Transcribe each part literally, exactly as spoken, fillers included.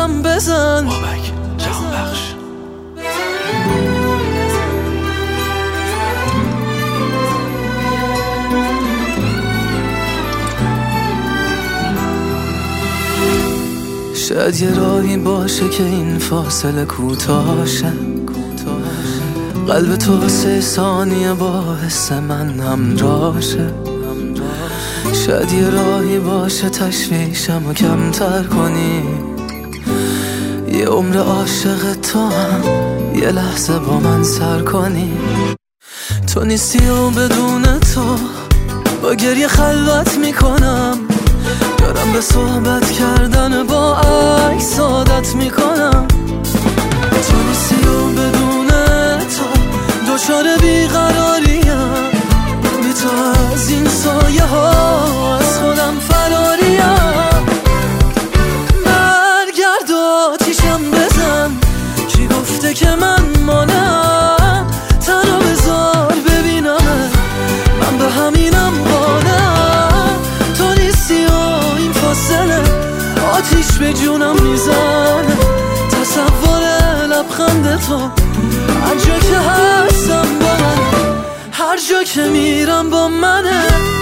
آتیشم بزن. بابک جهان بخش. شاید یه راهی باشه که این فاصله کوتاه شه، قلب تو واسه ثانیه باعث من همراه شه. شاید یه راهی باشه تشویشم و کمتر کنی، یه عمر عاشق تو هم یه لحظه با من سر کنی. تو نیستی و بدون تو با گریه خلوت میکنم، دارم به صحبت کردن با عکس عادت میکنم. تو نیستی و بدون تو دچار بیقراریم، بی تو از این سایه ها از خودم فراریم. برگرد آتیشم بزن، کی گفته که من مانم؟ تنها بذار ببینم من به همینم قانم. تو نیستی و این فاصله آتیش به جونم میزنه، تصور لبخند تو هر جا که هستم با من، هر جا که میرم با منه.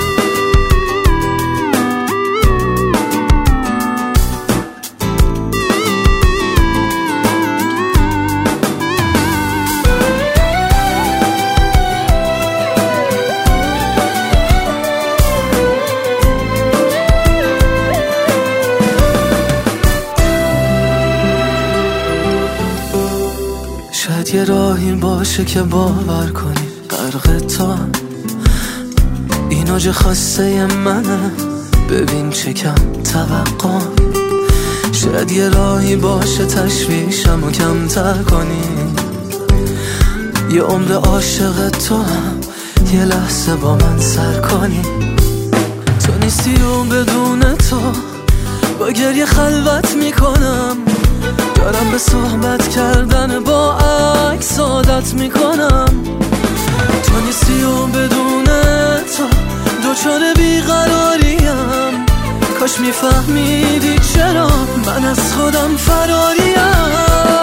شاید یه راهی باشه که باور کنی غرق تو این اوج خواسته منه، ببین چه کم توقع. شاید یه راهی باشه تشویشم و کمتر کنی، یه عمر عاشق تو هم یه لحظه با من سر کنی. تو نیستی و بدون تو با گریه خلوت میکنم، دارم به صحبت کردن با عکس عادت میکنم. تو نیستی و بدون تو دچار بیقراریم، کاش میفهمیدی چرا من از خودم فراریم.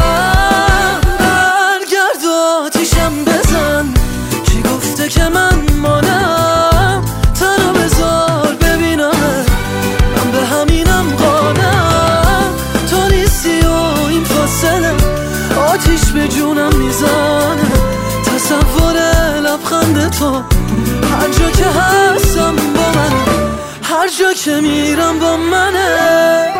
برگرد آتیشم بزن، کی گفته که من مانم؟ تنها بذار ببینم من به همینم قانم. تو نیستی و این فاصله آتیش به جونم میزنه، تصور لبخند تو هر جا که هستم با من، هر جا که میرم با منه.